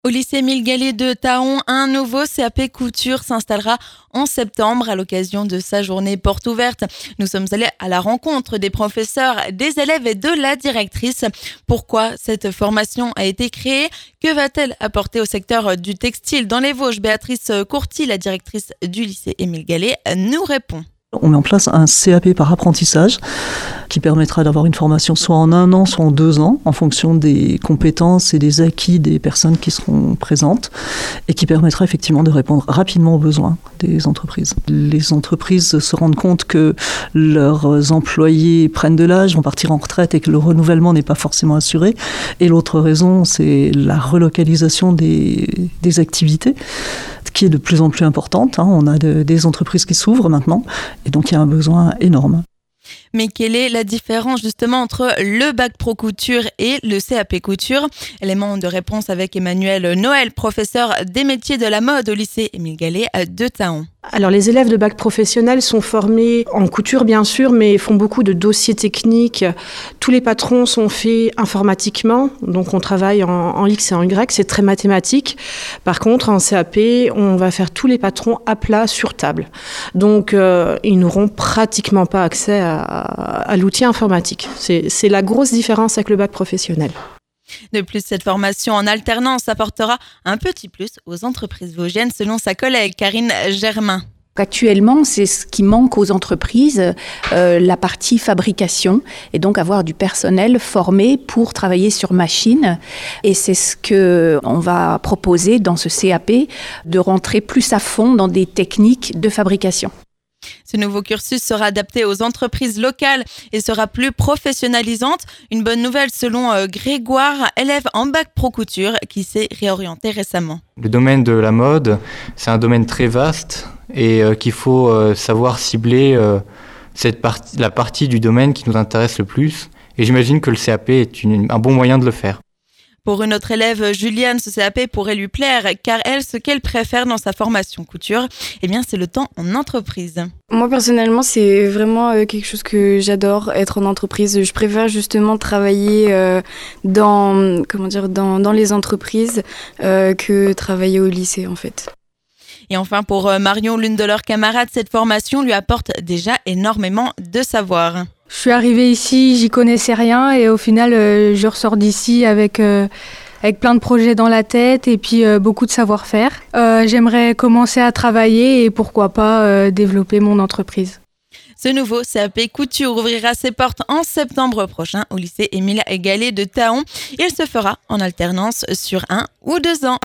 Au lycée Émile Gallet de Thaon, un nouveau CAP couture s'installera en septembre à l'occasion de sa journée porte ouverte. Nous sommes allés à la rencontre des professeurs, des élèves et de la directrice. Pourquoi cette formation a été créée? Que va-t-elle apporter au secteur du textile dans les Vosges? Béatrice Courty, la directrice du lycée Émile Gallet, nous répond. On met en place un CAP par apprentissage qui permettra d'avoir une formation soit en 1 an, soit en 2 ans, en fonction des compétences et des acquis des personnes qui seront présentes, et qui permettra effectivement de répondre rapidement aux besoins des entreprises. Les entreprises se rendent compte que leurs employés prennent de l'âge, vont partir en retraite et que le renouvellement n'est pas forcément assuré. Et l'autre raison, c'est la relocalisation des activités, qui est de plus en plus importante. On a des entreprises qui s'ouvrent maintenant, et donc il y a un besoin énorme. Mais quelle est la différence justement entre le bac pro couture et le CAP couture? Élément de réponse avec Emmanuel Noël, professeur des métiers de la mode au lycée Émile Gallet de Thaon. Alors les élèves de bac professionnel sont formés en couture bien sûr, mais font beaucoup de dossiers techniques. Tous les patrons sont faits informatiquement, donc on travaille en X et en Y, c'est très mathématique. Par contre en CAP, on va faire tous les patrons à plat sur table. Donc ils n'auront pratiquement pas accès à l'outil informatique. C'est la grosse différence avec le bac professionnel. De plus, cette formation en alternance apportera un petit plus aux entreprises vosgiennes, selon sa collègue Karine Germain. Actuellement, c'est ce qui manque aux entreprises, la partie fabrication, et donc avoir du personnel formé pour travailler sur machine. Et c'est ce qu'on va proposer dans ce CAP, de rentrer plus à fond dans des techniques de fabrication. Ce nouveau cursus sera adapté aux entreprises locales et sera plus professionnalisante. Une bonne nouvelle selon Grégoire, élève en bac pro couture qui s'est réorienté récemment. Le domaine de la mode, c'est un domaine très vaste et qu'il faut savoir cibler la partie du domaine qui nous intéresse le plus. Et j'imagine que le CAP est un bon moyen de le faire. Pour une autre élève, Juliane, ce CAP pourrait lui plaire car elle, ce qu'elle préfère dans sa formation couture, c'est le temps en entreprise. Moi personnellement, c'est vraiment quelque chose que j'adore, être en entreprise. Je préfère justement travailler dans les entreprises que travailler au lycée en fait. Et enfin, pour Marion, l'une de leurs camarades, cette formation lui apporte déjà énormément de savoir. Je suis arrivée ici, j'y connaissais rien et au final, je ressors d'ici avec plein de projets dans la tête et puis beaucoup de savoir-faire. J'aimerais commencer à travailler et pourquoi pas développer mon entreprise. Ce nouveau CAP couture ouvrira ses portes en septembre prochain au lycée Émile Gallet de Thaon. Il se fera en alternance sur 1 ou 2 ans.